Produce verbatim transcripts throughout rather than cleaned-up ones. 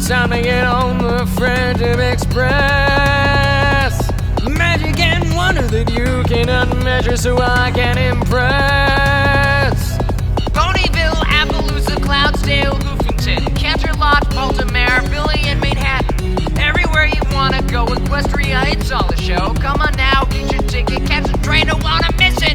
It's time to get on the Friendship Express. Magic and wonder that you cannot measure, so I can impress. Ponyville, Appaloosa, Cloudsdale, Hoofington, Canterlot, Baltimore, Billy and Manhattan. Everywhere you wanna go, Equestria, it's all a show. Come on now, get your ticket, catch a train, don't wanna miss it.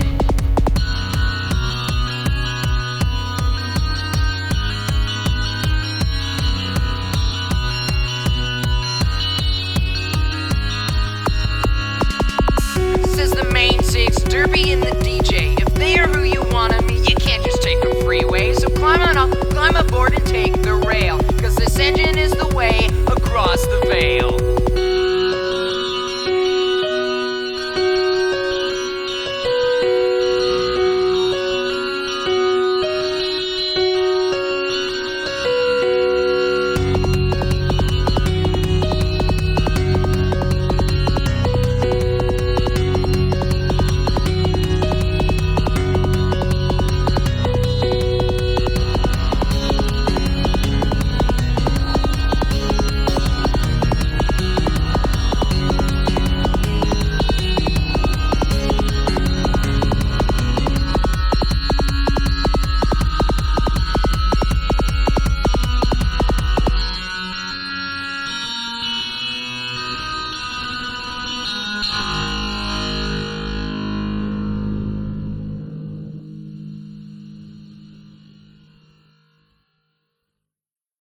Says the main six, Derby and the D J. If they are who you wanna meet, you can't just take them freeway. So climb on up, climb aboard and take the rail, 'cause this engine is the way across the veil.